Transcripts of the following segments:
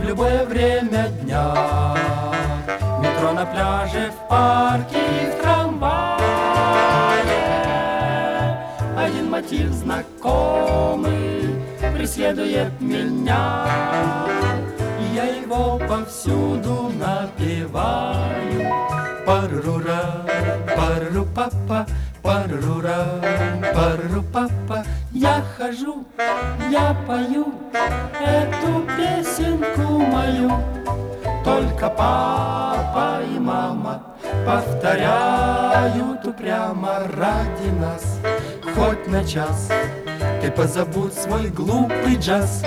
любое время дня. В метро, на пляже, в парке и в трамвае. Один мотив знакомый преследует меня. Я его повсюду напеваю. Парура, пару папа, парура, пару папа. Я хожу, я пою эту песенку мою. Только папа и мама повторяют упрямо ради нас. Хоть на час ты позабудь свой глупый джаз.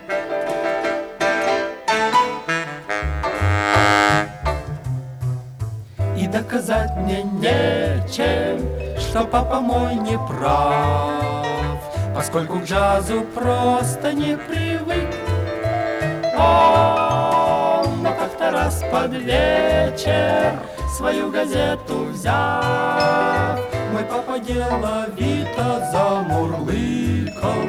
И доказать мне нечем, что папа мой не прав, поскольку к джазу просто не привык. Но как-то раз под вечер, свою газету взяв, мой папа деловито замурлыкал.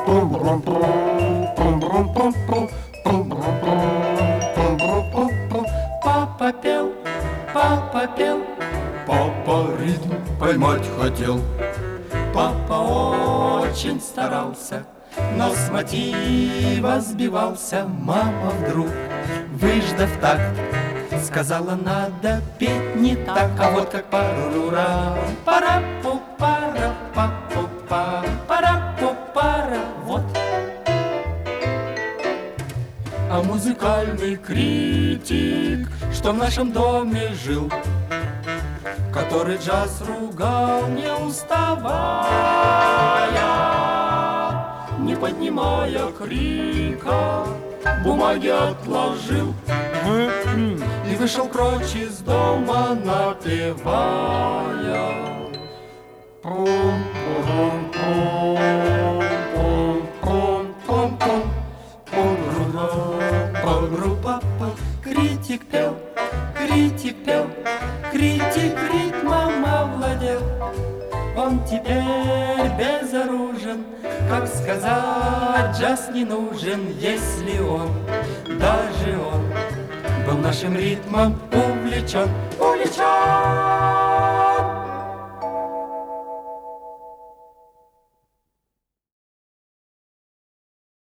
Папа пел, папа пел, папа ритм поймать хотел. Папа очень старался, но с мотива сбивался. Мама вдруг, выждав такт, сказала, надо петь не так. А вот как парура, пара-пу-пара, па-пу-па, пара-пу-пара, вот. А музыкальный критик, что в нашем доме жил, который джаз ругал, не уставая, не поднимая крика, бумаги отложил и вышел прочь из дома, напевая. Папа, критик пел, критик пел, критик ритмом овладел. Он теперь безоружен, как сказать, джаз не нужен, если он, даже он, был нашим ритмом увлечен, увлечен.